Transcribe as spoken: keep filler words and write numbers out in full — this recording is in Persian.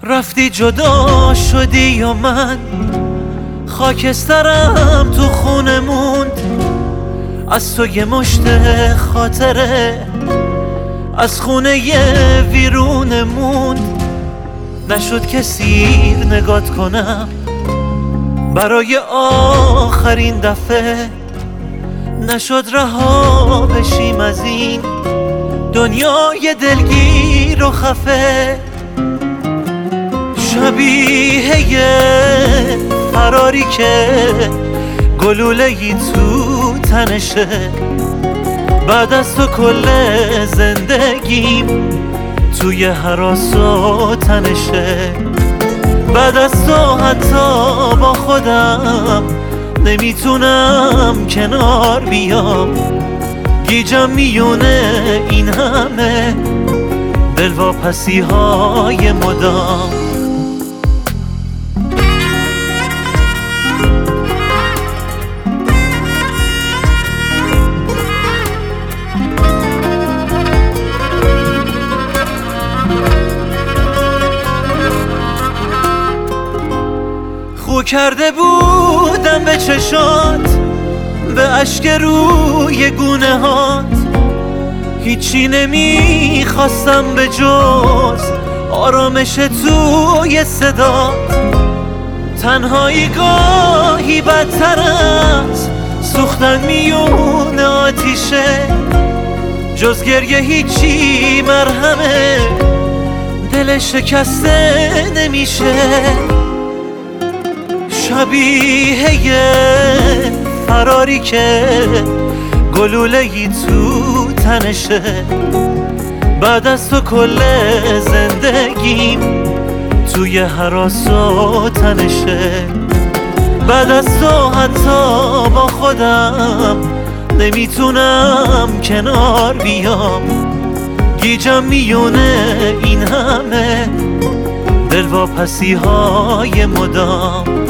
رفتی جدا شدی و من خاکسترم تو خونه موند. از تو یه مشت خاطره از خونه یه ویرونه موند. نشد که سیر نگات کنم برای آخرین دفعه، نشد رها بشیم از این دنیای دلگیر و خفه. شبیه یه فراری که گلوله‌ای تو تنشه، بعد از تو کل زندگیم توی هراس و تنشه. بعد از تو حتی با خودم نمیتونم کنار بیام، گیجم میونه این همه دلواپسی های مدام. خو کرده بودم به چشات، به اشک روی گونه هات، هیچی نمیخواستم به جز آرامش توی صدات. تنهایی گاهی بدتر از سوختن میون آتیشه، جز گریه هیچی مرهمه دل شکسته نمیشه. شبیه یه فراری که گلوله‌ای تو تنشه، بعد از تو کل زندگیم توی هراس و تنشه. بعد از تو حتی با خودم نمیتونم کنار بیام، گیجم میونه این همه دلواپسی های مدام.